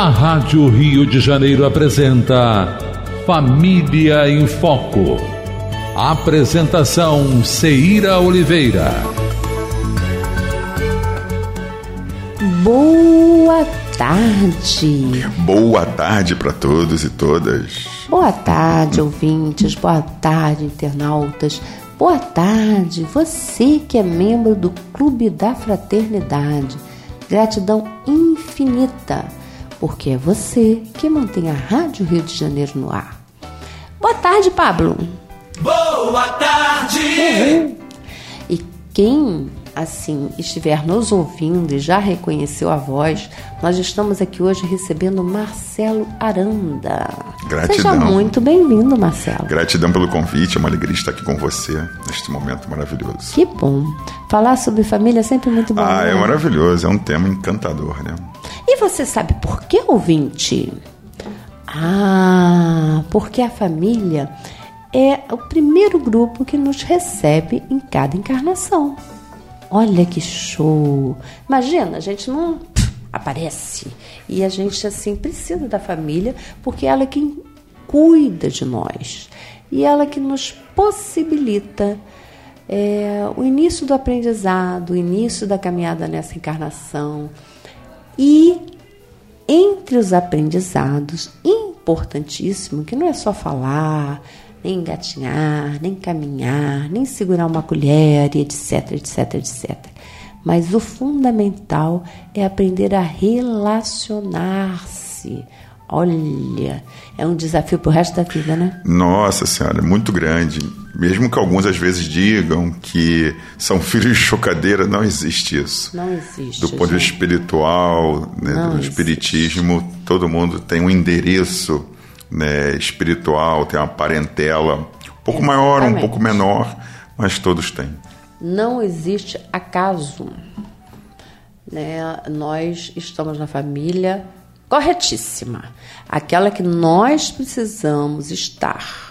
A Rádio Rio de Janeiro apresenta Família em Foco. Apresentação Ceira Oliveira. Boa tarde. Boa tarde para todos e todas. Boa tarde, ouvintes. Boa tarde, internautas. Boa tarde, você que é membro do Clube da Fraternidade. Gratidão infinita, porque é você que mantém a Rádio Rio de Janeiro no ar. Boa tarde, Pablo. Boa tarde. E quem, assim, estiver nos ouvindo e já reconheceu a voz, nós estamos aqui hoje recebendo Marcelo Aranda. Gratidão. Seja muito bem-vindo, Marcelo. Gratidão pelo convite, é uma alegria estar aqui com você neste momento maravilhoso. Que bom. Falar sobre família é sempre muito bom. É né? maravilhoso, é um tema encantador, né? E você sabe por que, ouvinte? Porque a família é o primeiro grupo que nos recebe em cada encarnação. Olha que show! Imagina, a gente não aparece e a gente assim precisa da família porque ela é quem cuida de nós e ela que nos possibilita o início do aprendizado, o início da caminhada nessa encarnação. E entre os aprendizados, importantíssimo, que não é só falar, nem engatinhar, nem caminhar, nem segurar uma colher, etc, etc, etc. Mas o fundamental é aprender a relacionar-se. Olha, é um desafio pro resto da vida, né? Nossa Senhora, muito grande. Mesmo que alguns às vezes digam que são filhos de chocadeira, não existe isso. Não existe. Do ponto de vista espiritual, né, do espiritismo, todo mundo tem um endereço, né, espiritual, tem uma parentela um pouco maior, um pouco menor, mas todos têm. Não existe acaso, né? Nós estamos na família corretíssima, aquela que nós precisamos estar.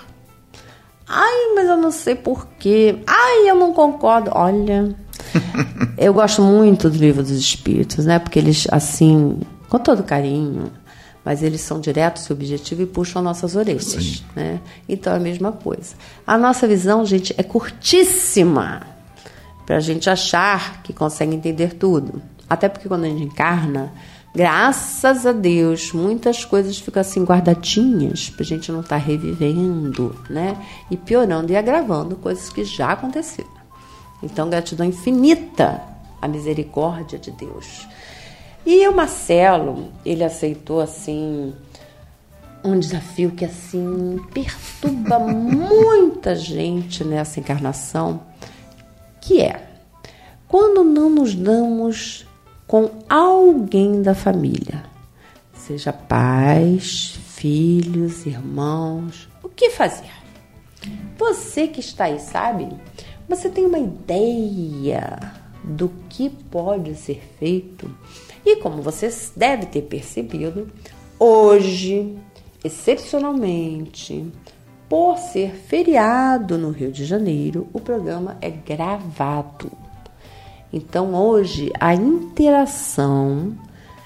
Ai, mas eu não sei porquê. Ai, eu não concordo. Olha, eu gosto muito do Livro dos Espíritos, né? Porque eles, assim, com todo carinho, mas eles são diretos e objetivos e puxam nossas orelhas, né? Então é a mesma coisa. A nossa visão, gente, é curtíssima para a gente achar que consegue entender tudo. Até porque quando a gente encarna, graças a Deus, muitas coisas ficam assim guardadinhas para a gente não estar revivendo, né? E piorando e agravando coisas que já aconteceram. Então, gratidão infinita à misericórdia de Deus. E o Marcelo, ele aceitou assim um desafio que assim perturba muita gente nessa encarnação, que é quando não nos damos com alguém da família, seja pais, filhos, irmãos, o que fazer? Você que está aí, sabe? Você tem uma ideia do que pode ser feito? E como você deve ter percebido, hoje, excepcionalmente, por ser feriado no Rio de Janeiro, o programa é gravado. Então, hoje, a interação,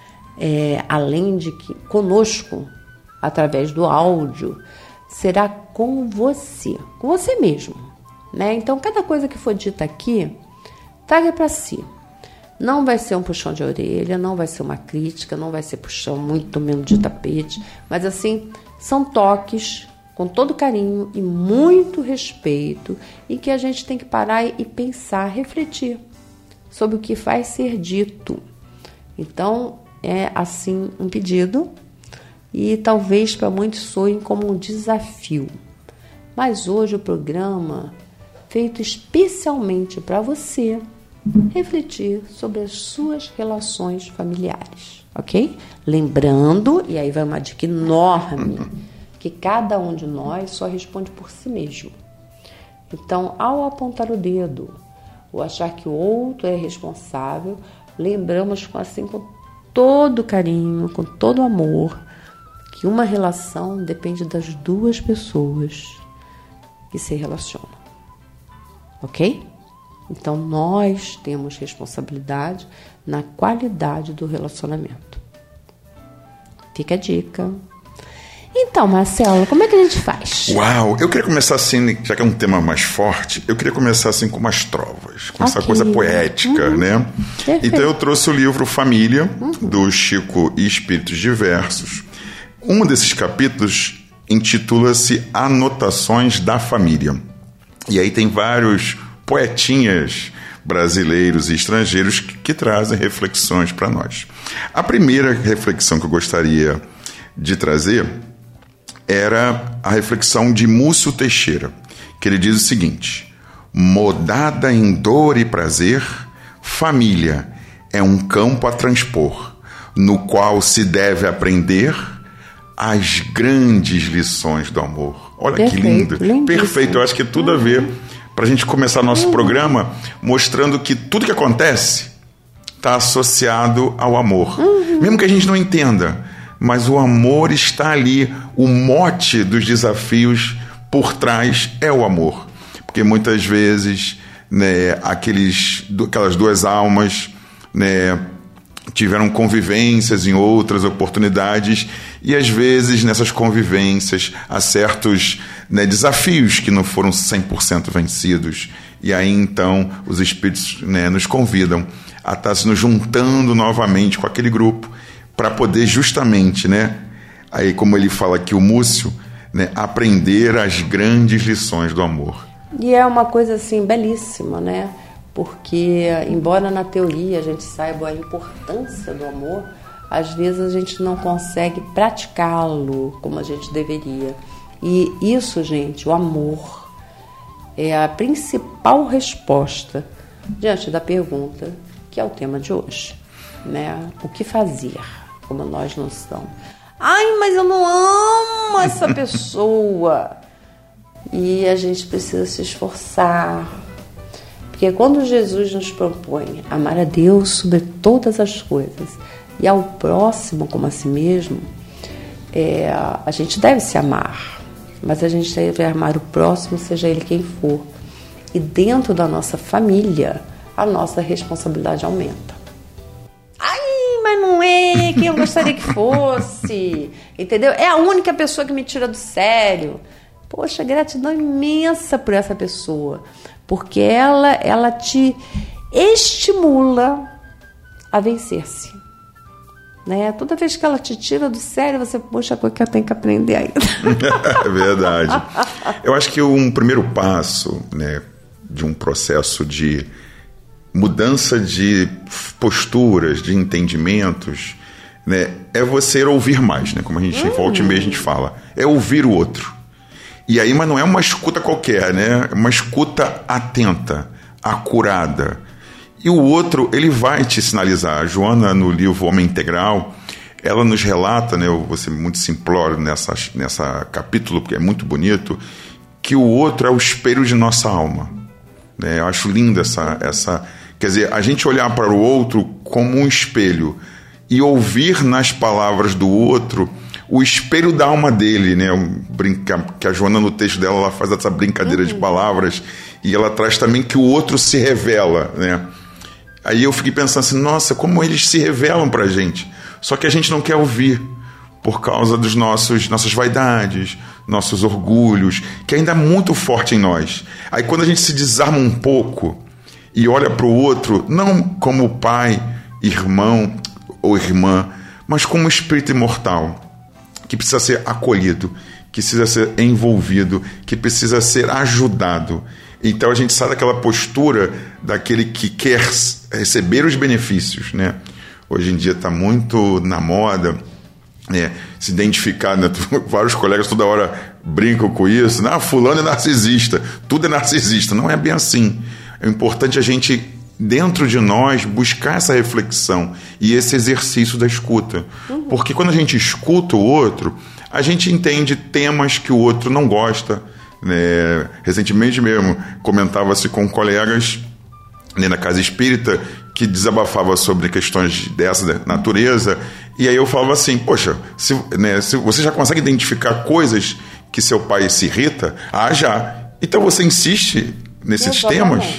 além de que conosco, através do áudio, será com você mesmo, né? Então, cada coisa que for dita aqui, traga para si. Não vai ser um puxão de orelha, não vai ser uma crítica, não vai ser puxão muito menos de tapete, mas assim, são toques com todo carinho e muito respeito e que a gente tem que parar e pensar, refletir sobre o que vai ser dito. Então, é assim um pedido e talvez para muitos soem como um desafio. Mas hoje o programa, feito especialmente para você, refletir sobre as suas relações familiares, ok? Lembrando, e aí vai uma dica enorme, que cada um de nós só responde por si mesmo. Então, ao apontar o dedo ou achar que o outro é responsável, lembramos assim com todo carinho, com todo amor, que uma relação depende das duas pessoas que se relacionam, ok? Então, nós temos responsabilidade na qualidade do relacionamento. Fica a dica. Então, Marcelo, como é que a gente faz? Uau! Eu queria começar assim, já que é um tema mais forte, eu queria começar assim com umas trovas, com essa coisa poética, né? Perfeito. Então eu trouxe o livro Família, do Chico e Espíritos Diversos. Um desses capítulos intitula-se Anotações da Família. E aí tem vários poetinhas brasileiros e estrangeiros que trazem reflexões para nós. A primeira reflexão que eu gostaria de trazer era a reflexão de Múcio Teixeira, que ele diz o seguinte: modada em dor e prazer, família é um campo a transpor, no qual se deve aprender as grandes lições do amor. Olha, perfeito, que lindo. Lindíssimo. Perfeito, eu acho que tudo a ver para a gente começar nosso programa mostrando que tudo que acontece está associado ao amor. Mesmo que a gente não entenda, mas o amor está ali. O mote dos desafios por trás é o amor. Porque muitas vezes, né, aquelas duas almas, né, tiveram convivências em outras oportunidades e às vezes nessas convivências há certos, né, desafios que não foram 100% vencidos, e aí então os espíritos, né, nos convidam a estar se nos juntando novamente com aquele grupo para poder justamente, né, aí como ele fala aqui o Múcio, né, aprender as grandes lições do amor. E é uma coisa assim belíssima, né? Porque, embora na teoria a gente saiba a importância do amor, às vezes a gente não consegue praticá-lo como a gente deveria. E isso, gente, o amor, é a principal resposta diante da pergunta que é o tema de hoje, né? O que fazer, como nós não estamos. Ai, mas eu não amo essa pessoa. E a gente precisa se esforçar. Porque quando Jesus nos propõe amar a Deus sobre todas as coisas e ao próximo como a si mesmo, a gente deve se amar, mas a gente deve amar o próximo, seja ele quem for. E dentro da nossa família, a nossa responsabilidade aumenta. Ai, mas não é quem eu gostaria que fosse, entendeu? É a única pessoa que me tira do sério. Poxa, gratidão imensa por essa pessoa, porque ela te estimula a vencer-se, né? Toda vez que ela te tira do sério, você, poxa, coisa que eu tenho que aprender ainda. É verdade. Eu acho que um primeiro passo, né, de um processo de mudança de posturas, de entendimentos, né, é você ouvir mais, né? Como a gente volta e meia a gente fala, é ouvir o outro. E aí, mas não é uma escuta qualquer, né? É uma escuta atenta, acurada. E o outro, ele vai te sinalizar. A Joana, no livro Homem Integral, ela nos relata, né? Eu vou ser muito simplório nessa capítulo, porque é muito bonito, que o outro é o espelho de nossa alma, né? Eu acho linda essa... Quer dizer, a gente olhar para o outro como um espelho e ouvir nas palavras do outro o espelho da alma dele, né? Que a Joana, no texto dela, ela faz essa brincadeira de palavras, e ela traz também que o outro se revela, né? Aí eu fiquei pensando assim, nossa, como eles se revelam pra gente, só que a gente não quer ouvir por causa dos nossas vaidades, nossos orgulhos, que ainda é muito forte em nós. Aí quando a gente se desarma um pouco e olha pro outro, não como pai, irmão ou irmã, mas como espírito imortal, que precisa ser acolhido, que precisa ser envolvido, que precisa ser ajudado. Então a gente sai daquela postura daquele que quer receber os benefícios, né? Hoje em dia está muito na moda, né, se identificar, né? Vários colegas toda hora brincam com isso, fulano é narcisista, tudo é narcisista. Não é bem assim. É importante a gente, dentro de nós, buscar essa reflexão e esse exercício da escuta. Porque quando a gente escuta o outro, a gente entende temas que o outro não gosta, né? Recentemente mesmo, comentava-se com colegas, né, na casa espírita, que desabafava sobre questões dessa natureza, e aí eu falava assim, poxa, se você já consegue identificar coisas que seu pai se irrita? Já. Então você insiste nesses temas?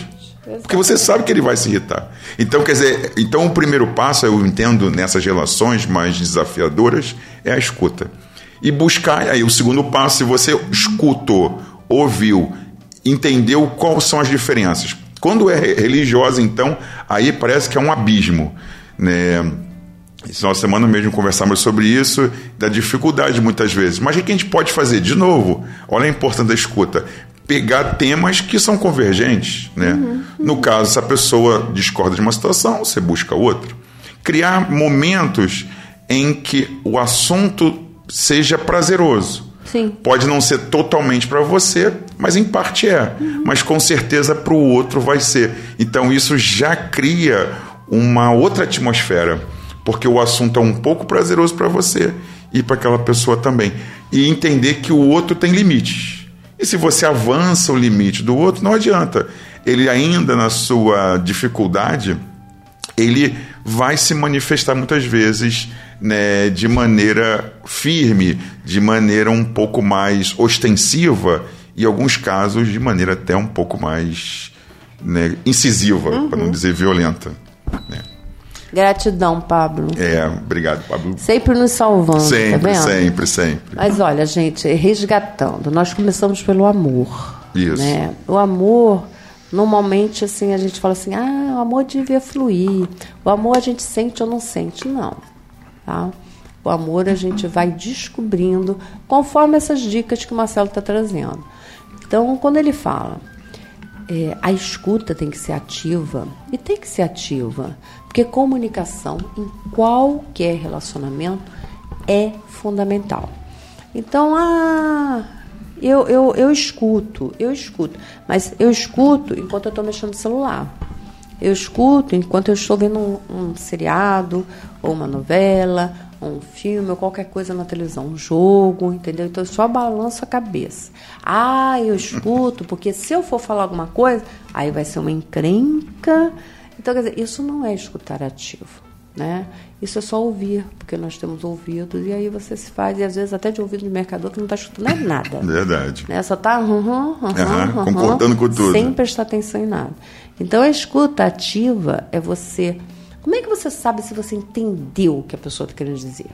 Porque você sabe que ele vai se irritar. Então, quer dizer, o primeiro passo, eu entendo, nessas relações mais desafiadoras, é a escuta. E buscar, aí o segundo passo, se você escutou, ouviu, entendeu quais são as diferenças. Quando é religiosa, então, aí parece que é um abismo, né? Essa nossa semana mesmo conversamos sobre isso, da dificuldade muitas vezes. Mas o que a gente pode fazer? De novo, olha a importância da escuta. Pegar temas que são convergentes, né? No caso, se a pessoa discorda de uma situação, você busca outra. Criar momentos em que o assunto seja prazeroso. Sim. Pode não ser totalmente para você, mas em parte é. Mas com certeza para o outro vai ser. Então isso já cria uma outra atmosfera, porque o assunto é um pouco prazeroso para você e para aquela pessoa também. E entender que o outro tem limites. E se você avança o limite do outro, não adianta. Ele ainda, na sua dificuldade, ele vai se manifestar muitas vezes, né, de maneira firme, de maneira um pouco mais ostensiva, e em alguns casos de maneira até um pouco mais, né, incisiva, para não dizer violenta, né? Gratidão, Pablo. Obrigado, Pablo. Sempre nos salvando, sempre, tá vendo? Sempre. Mas olha, gente, resgatando, nós começamos pelo amor. Isso. Né? O amor, normalmente, assim, a gente fala assim, o amor devia fluir. O amor a gente sente ou não sente. Não. Tá? O amor a gente vai descobrindo conforme essas dicas que o Marcelo está trazendo. Então, quando ele fala, a escuta tem que ser ativa, e tem que ser ativa, porque comunicação em qualquer relacionamento é fundamental. Então, eu escuto, mas eu escuto enquanto eu estou mexendo no celular. Eu escuto enquanto eu estou vendo um seriado, ou uma novela, ou um filme, ou qualquer coisa na televisão, um jogo, entendeu? Então eu só balanço a cabeça. Eu escuto, porque se eu for falar alguma coisa, aí vai ser uma encrenca. Então, quer dizer, isso não é escutar ativo, né? Isso é só ouvir, porque nós temos ouvidos, e aí você se faz, e às vezes até de ouvido de mercador que não está escutando nada. Verdade. Né? Só está concordando com tudo. Sem prestar atenção em nada. Então, a escuta ativa é você... Como é que você sabe se você entendeu o que a pessoa está querendo dizer?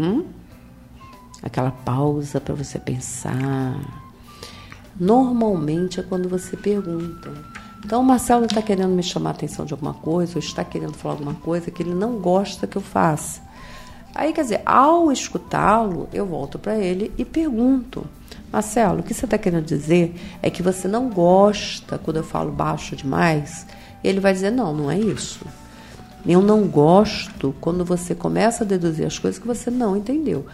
Aquela pausa para você pensar. Normalmente é quando você pergunta. Então, o Marcelo está querendo me chamar a atenção de alguma coisa, ou está querendo falar alguma coisa que ele não gosta que eu faça. Aí, quer dizer, ao escutá-lo, eu volto para ele e pergunto: Marcelo, o que você está querendo dizer é que você não gosta quando eu falo baixo demais? Ele vai dizer: não é isso. Eu não gosto quando você começa a deduzir as coisas que você não entendeu.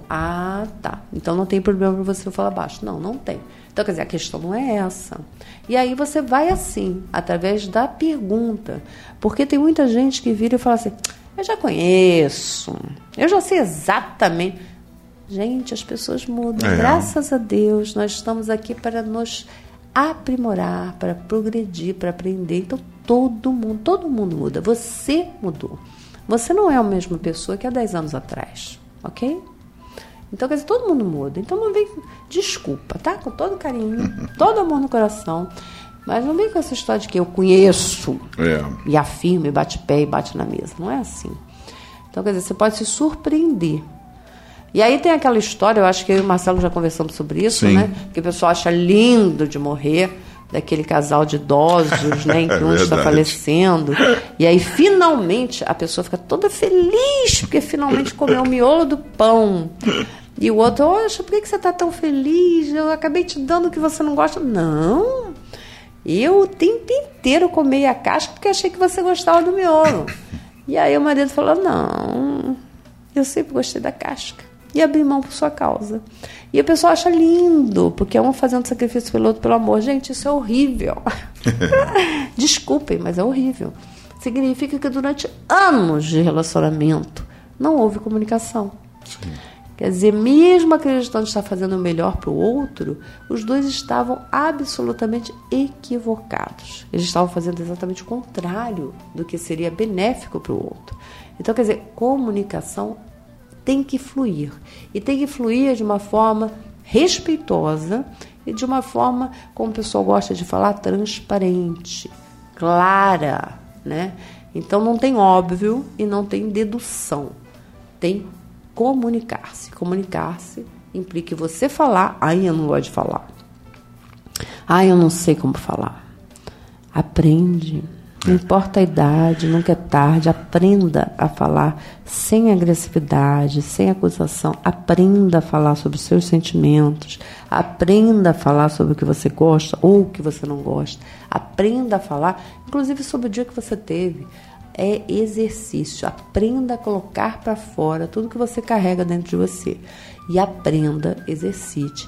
Tá. Então não tem problema para você falar baixo. Não tem. Então, quer dizer, a questão não é essa. E aí você vai assim, através da pergunta. Porque tem muita gente que vira e fala assim: eu já conheço, eu já sei exatamente. Gente, as pessoas mudam. Graças a Deus, nós estamos aqui para nos aprimorar, para progredir, para aprender. Então, todo mundo muda. Você mudou. Você não é a mesma pessoa que há 10 anos atrás, ok? Então, quer dizer, todo mundo muda. Então, não vem... Desculpa, tá? Com todo carinho, todo amor no coração. Mas não vem com essa história de que eu conheço e afirmo, e bate pé e bate na mesa. Não é assim. Então, quer dizer, você pode se surpreender. E aí tem aquela história, eu acho que eu e o Marcelo já conversamos sobre isso, Sim. né? Que o pessoal acha lindo de morrer, daquele casal de idosos, né? Em que um está falecendo. E aí, finalmente, a pessoa fica toda feliz, porque finalmente comeu o miolo do pão. E o outro: poxa, por que você está tão feliz? Eu acabei te dando o que você não gosta. Não, eu o tempo inteiro comei a casca porque achei que você gostava do miolo. E aí o marido falou: não, eu sempre gostei da casca. E abri mão por sua causa. E o pessoal acha lindo, porque é um fazendo sacrifício pelo outro, pelo amor. Gente, isso é horrível. Desculpem, mas é horrível. Significa que durante anos de relacionamento não houve comunicação. Sim. Quer dizer, mesmo acreditando estar fazendo o melhor para o outro, os dois estavam absolutamente equivocados. Eles estavam fazendo exatamente o contrário do que seria benéfico para o outro. Então, quer dizer, comunicação tem que fluir. E tem que fluir de uma forma respeitosa e de uma forma, como o pessoal gosta de falar, transparente, clara, né? Então não tem óbvio e não tem dedução. Tem comunicar-se. Comunicar-se implica você falar, aí eu não gosto de falar. Eu não sei como falar. Aprende. Não importa a idade, nunca é tarde. Aprenda a falar sem agressividade, sem acusação. Aprenda a falar sobre os seus sentimentos. Aprenda a falar sobre o que você gosta ou o que você não gosta. Aprenda a falar, inclusive, sobre o dia que você teve. É exercício. Aprenda a colocar para fora tudo que você carrega dentro de você. E aprenda, exercite,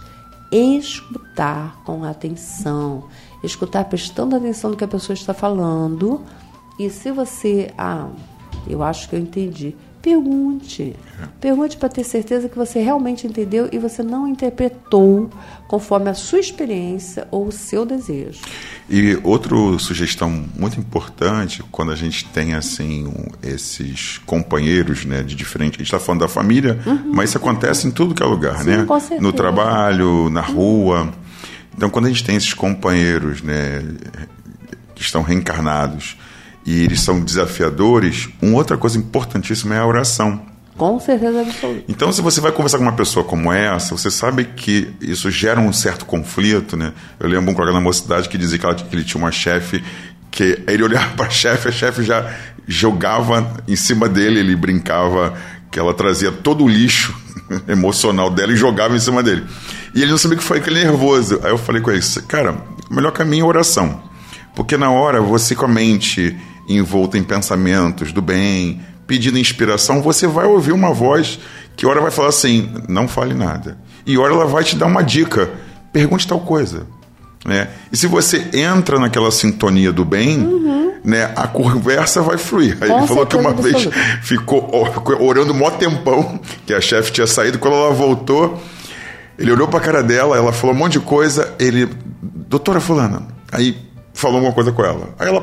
escutar com atenção. Escutar prestando atenção no que a pessoa está falando. E se você... eu acho que eu entendi. Pergunte. Pergunte para ter certeza que você realmente entendeu e você não interpretou conforme a sua experiência ou o seu desejo. E outra sugestão muito importante, quando a gente tem assim esses companheiros, né, de diferente... A gente está falando da família, mas isso acontece em tudo que é lugar, sim, né? Com certeza. No trabalho, na rua. Então, quando a gente tem esses companheiros, né, que estão reencarnados e eles são desafiadores, uma outra coisa importantíssima é a oração. Com certeza absoluta. Então, se você vai conversar com uma pessoa como essa, você sabe que isso gera um certo conflito, né? Eu lembro um colega na mocidade que dizia que ele tinha uma chefe que ele olhava para a chefe já jogava em cima dele, ele brincava que ela trazia todo o lixo emocional dela e jogava em cima dele. E ele não sabia o que foi, aquele nervoso. Aí eu falei com ele, cara, o melhor caminho é a oração. Porque na hora, você com a mente envolta em pensamentos do bem, pedindo inspiração, você vai ouvir uma voz que hora vai falar assim, não fale nada. E hora ela vai te dar uma dica, pergunte tal coisa. Né? E se você entra naquela sintonia do bem, né, a conversa vai fluir. Aí ele falou que uma vez ficou orando mó tempão, que a chefe tinha saído, quando ela voltou, ele olhou pra cara dela, ela falou um monte de coisa, ele, doutora fulana, aí falou alguma coisa com ela. Aí ela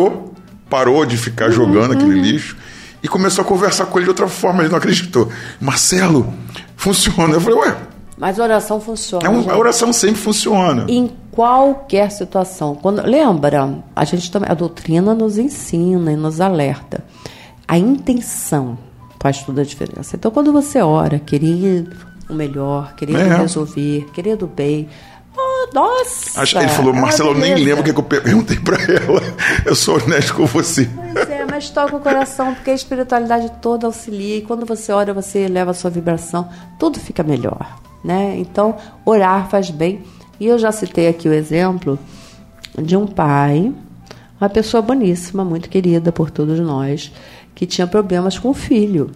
parou de ficar jogando aquele lixo e começou a conversar com ele de outra forma, ele não acreditou. Marcelo, funciona. Eu falei, ué, mas a oração funciona. A oração sempre funciona. Em qualquer situação. Lembra, a doutrina nos ensina e nos alerta. A intenção faz toda a diferença. Então, quando você ora, querido, o melhor, querido resolver, querido bem. Nossa! Ele falou, Marcelo, eu nem lembro o que eu perguntei pra ela. Eu sou honesto com você. Pois é, mas toca o coração, porque a espiritualidade toda auxilia. E quando você ora, você eleva a sua vibração, tudo fica melhor. Né? Então, orar faz bem. E eu já citei aqui o exemplo de um pai, uma pessoa boníssima, muito querida por todos nós, que tinha problemas com o filho.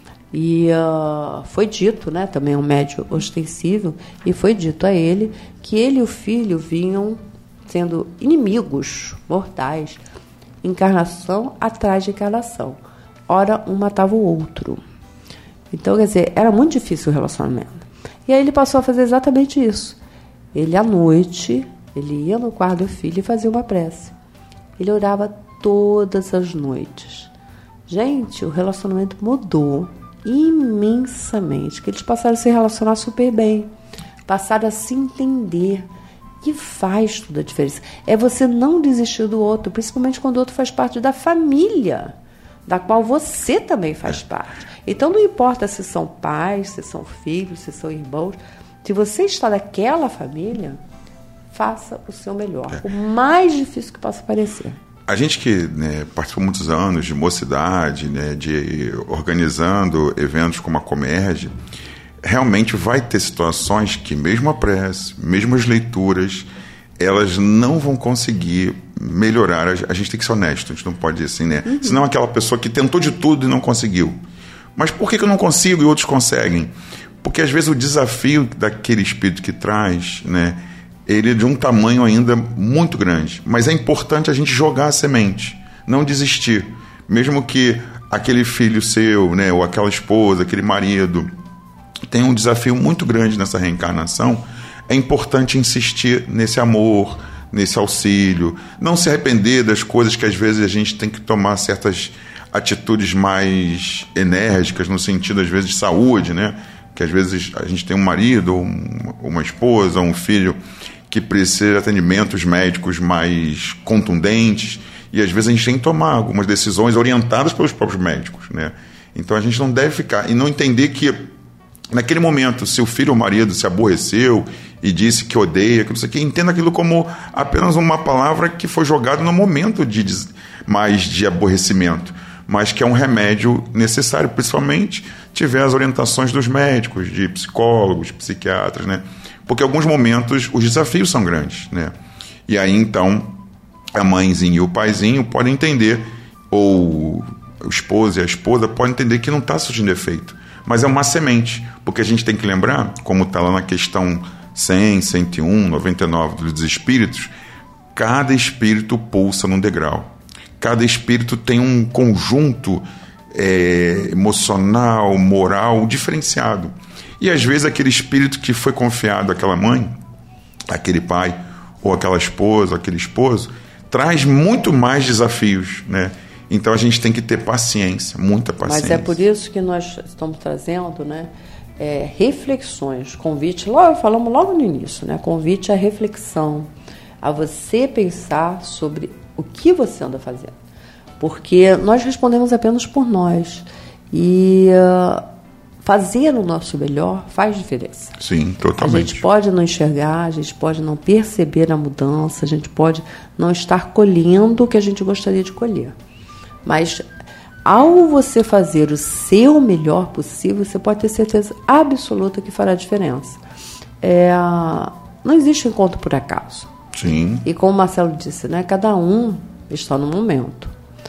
E foi dito, né, também um médium ostensível, e foi dito a ele que ele e o filho vinham sendo inimigos mortais, encarnação atrás de encarnação. Ora, um matava o outro. Então, quer dizer, era muito difícil o relacionamento. E aí ele passou a fazer exatamente isso. Ele, à noite, ele ia no quarto do filho e fazia uma prece. Ele orava todas as noites. Gente, o relacionamento mudou imensamente, que eles passaram a se relacionar super bem, passaram a se entender, e faz toda a diferença. É você não desistir do outro, principalmente quando o outro faz parte da família, da qual você também faz parte. Então não importa se são pais, se são filhos, se são irmãos, se você está naquela família, faça o seu melhor, o mais difícil que possa parecer. A gente que, né, participou muitos anos de mocidade, né, de organizando eventos como a Comerge, realmente vai ter situações que mesmo a prece, mesmo as leituras, elas não vão conseguir melhorar. A gente tem que ser honesto, a gente não pode dizer assim, né? Senão aquela pessoa que tentou de tudo e não conseguiu. Mas por que eu não consigo e outros conseguem? Porque às vezes o desafio daquele espírito que traz, né, ele é de um tamanho ainda muito grande. Mas é importante a gente jogar a semente, não desistir. Mesmo que aquele filho seu, né, ou aquela esposa, aquele marido, tenha um desafio muito grande nessa reencarnação, é importante insistir nesse amor, nesse auxílio, não se arrepender das coisas que às vezes a gente tem que tomar certas atitudes mais enérgicas, no sentido às vezes de saúde, né? Que às vezes a gente tem um marido, ou uma esposa, ou um filho que precisa de atendimentos médicos mais contundentes, E às vezes a gente tem que tomar algumas decisões orientadas pelos próprios médicos, né? Então a gente não deve ficar e não entender que naquele momento, se o filho ou o marido se aborreceu e disse que odeia, que não sei o que, entenda aquilo como apenas uma palavra que foi jogada no momento mais de aborrecimento, mas que é um remédio necessário, principalmente tiver as orientações dos médicos, de psicólogos, psiquiatras, né? Porque em alguns momentos os desafios são grandes, né? E aí então a mãezinha e o paizinho podem entender, ou o esposo e a esposa podem entender que não está surgindo efeito, mas é uma semente, porque a gente tem que lembrar, como está lá na questão 100, 101, 99 dos espíritos, cada espírito pulsa num degrau. Cada espírito tem um conjunto emocional, moral diferenciado. E às vezes aquele espírito que foi confiado àquela mãe, aquele pai, ou aquela esposa, aquele esposo, traz muito mais desafios, né? Então a gente tem que ter paciência, muita paciência. Mas é por isso que nós estamos trazendo, né, reflexões, convite, falamos logo no início, né, convite à reflexão, a você pensar sobre o que você anda fazendo. Porque nós respondemos apenas por nós. E fazer o nosso melhor faz diferença. Sim, totalmente. A gente pode não enxergar, a gente pode não perceber a mudança, a gente pode não estar colhendo o que a gente gostaria de colher. Mas ao você fazer o seu melhor possível, você pode ter certeza absoluta que fará diferença. Não existe encontro por acaso. Sim. E como o Marcelo disse, né, cada um está no momento.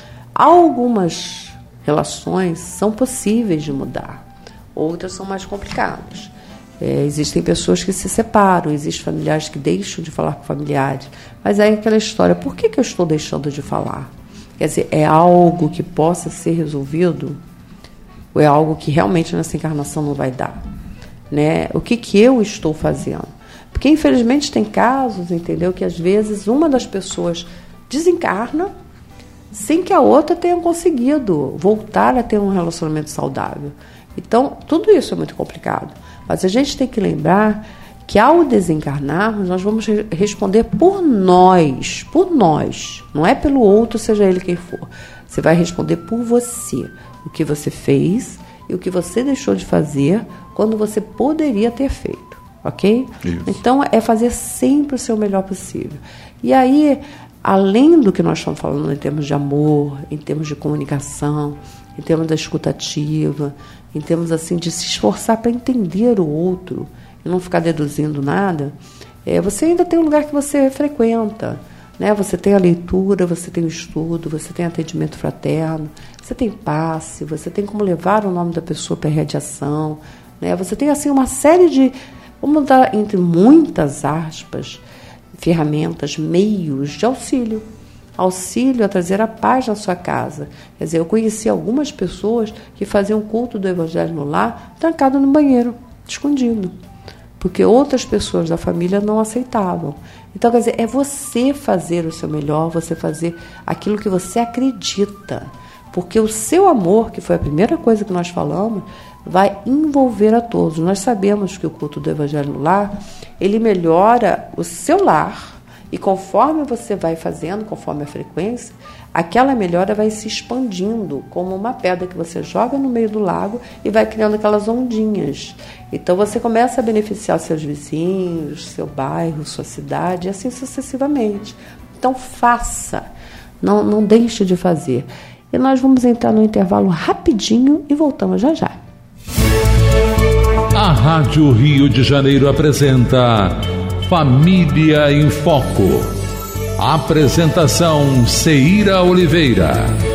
Algumas relações são possíveis de mudar, outras são mais complicadas. Existem pessoas que se separam, existem familiares que deixam de falar com familiares, mas aí é aquela história, por que eu estou deixando de falar? Quer dizer, é algo que possa ser resolvido ou é algo que realmente nessa encarnação não vai dar? Né? O que eu estou fazendo? Porque, infelizmente, tem casos, entendeu, que às vezes uma das pessoas desencarna sem que a outra tenha conseguido voltar a ter um relacionamento saudável. Então, tudo isso é muito complicado. Mas a gente tem que lembrar que ao desencarnarmos, nós vamos responder por nós, não é pelo outro, seja ele quem for. Você vai responder por você, o que você fez e o que você deixou de fazer quando você poderia ter feito, ok? Isso. Então, é fazer sempre o seu melhor possível. E aí, além do que nós estamos falando em termos de amor, em termos de comunicação, em termos da escutativa, em termos assim de se esforçar para entender o outro e não ficar deduzindo nada, você ainda tem um lugar que você frequenta, né? Você tem a leitura, você tem o estudo, você tem atendimento fraterno, você tem passe, você tem como levar o nome da pessoa para a radiação, né? Você tem assim uma série de, vamos dar entre muitas aspas, ferramentas, meios de auxílio a trazer a paz na sua casa. Quer dizer, eu conheci algumas pessoas que faziam culto do Evangelho no lar trancado no banheiro, escondido, porque outras pessoas da família não aceitavam. Então, quer dizer, é você fazer o seu melhor, você fazer aquilo que você acredita, porque o seu amor, que foi a primeira coisa que nós falamos, vai envolver a todos. Nós sabemos que o culto do Evangelho no lar, ele melhora o seu lar, e conforme você vai fazendo, conforme a frequência, aquela melhora vai se expandindo, como uma pedra que você joga no meio do lago e vai criando aquelas ondinhas. Então você começa a beneficiar seus vizinhos, seu bairro, sua cidade, e assim sucessivamente. Então faça, não deixe de fazer. E nós vamos entrar no intervalo rapidinho e voltamos já já. A Rádio Rio de Janeiro apresenta Família em Foco. Apresentação Ceira Oliveira.